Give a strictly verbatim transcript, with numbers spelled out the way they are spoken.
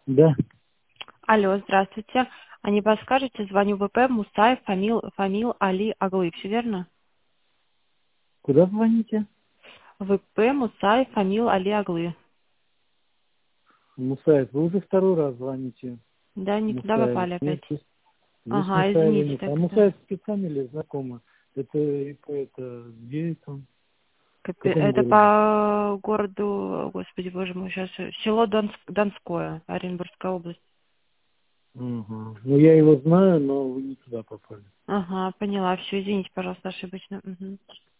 Да. Алло, здравствуйте. А не подскажете, звоню в ВП, Мусаев, Фамил, Фамил Али Аглы, все верно? Куда звоните? ВП, Мусаев, Фамил Али Аглы. Мусаев. Вы уже второй раз звоните. Да, не туда Мусаев. попали Нет, опять. здесь, здесь Ага, Мусаева извините нет. А тогда. Мусаев специально или знакомо? Это, это, это где это? В Капе- каком Это городе? по городу, господи, боже мой, сейчас, село Донск- Донское, Оренбургская область. Угу. Ну, я его знаю, но вы не туда попали. Ага, поняла, все, извините, пожалуйста, ошибочно. Мгм.